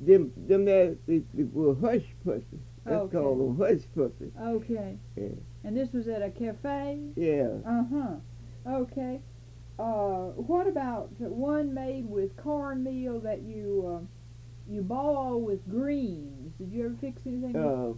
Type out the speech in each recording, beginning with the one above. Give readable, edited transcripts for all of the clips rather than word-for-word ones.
them that they were hush puppies. That's Okay. called them hush puppies. Okay. Yeah. And this was at a cafe? Yeah. Uh-huh. Okay. What about one made with cornmeal that you boil with greens? Did you ever fix anything with?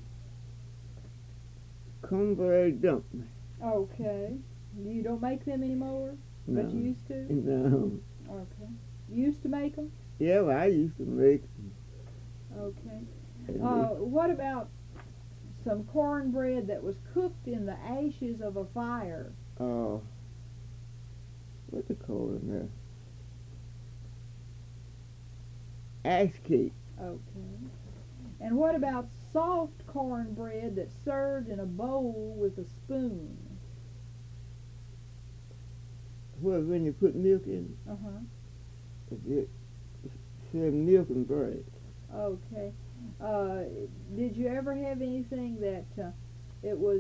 Cornbread dumpling. Okay. You don't make them anymore? No. But you used to? No. Okay. You used to make them? Yeah, well, I used to make. Okay. And What about some cornbread that was cooked in the ashes of a fire? what they call it now? Ash cake. Okay. And what about soft cornbread that's served in a bowl with a spoon? Well, when you put milk in Uh-huh. it, said milk and bread. Okay. Did you ever have anything that it was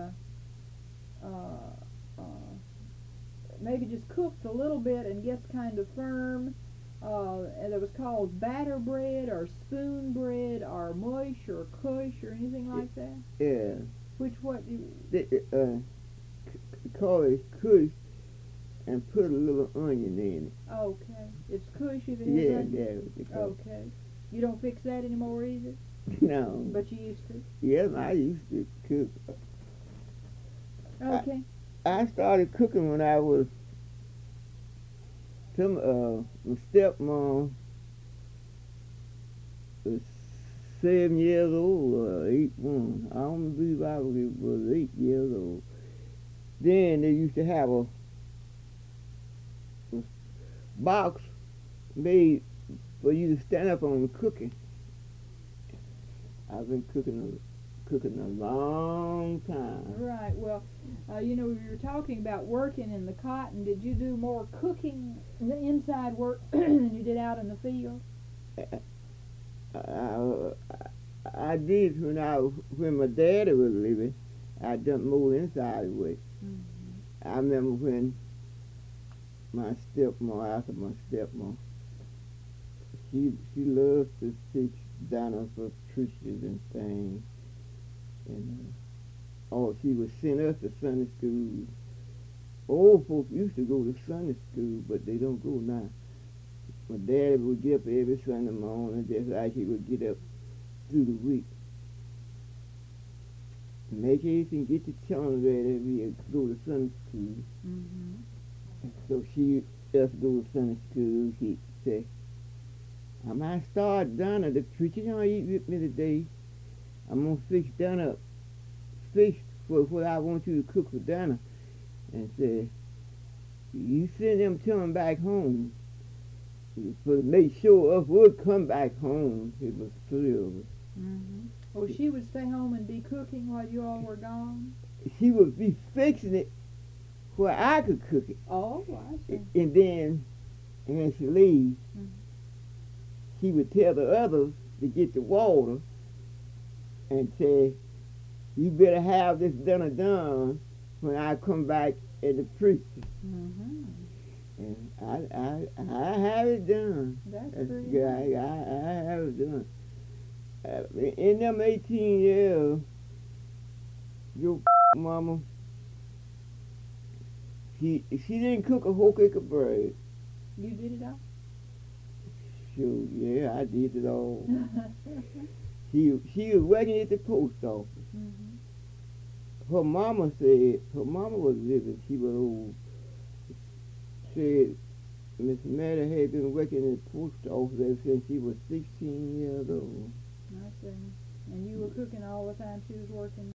maybe just cooked a little bit and gets kind of firm, and it was called batter bread or spoon bread or mush or kush or anything like that? Yeah. What do you... They call it kush and put a little onion in it. Okay. It's kush if it has Yeah, onion? yeah, what they call Okay. You don't fix that anymore either? it. No. But you used to? Yes, I used to cook. Okay. I started cooking when I was my stepmom was 7 years old or 8 1. I don't believe I was 8 years old. Then they used to have a box made for you to stand up on cooking. I've been cooking a long time. Right. Well, we were talking about working in the cotton. Did you do more cooking, the inside work, than you did out in the field? I did when my daddy was living. I done more inside work. Mm-hmm. I remember when my stepmom, she loves to fix dinner for churches and things. And she would send us to Sunday school. Old folks used to go to Sunday school, but they don't go now. My daddy would get up every Sunday morning, just like he would get up through the week. Make everything, get the children ready, we go to Sunday school. Mm-hmm. So she just go to Sunday school. She say, I might start dinner. The preacher don't eat with me today. I'm gonna fix for what I want you to cook for dinner. And say, you send them children back home. For to make sure us would come back home. It was 3 of us. Mm-hmm. Well, she would stay home and be cooking while you all were gone? She would be fixing it where I could cook it. Oh, I see. And then when she leaves, Mhm. she would tell the others to get the water and say, you better have this done when I come back at the preacher. Mm-hmm. And I have it done. That's That's pretty good. nice. I have it done. In them 18 years, your mama, she didn't cook a whole cake of bread. You did it all? Sure, yeah, I did it all. She was working at the post office. Mm-hmm. Her mama was living, she was old. Said Miss Mary had been working at the post office ever since she was 16 years old. I see. And you were cooking all the time she was working?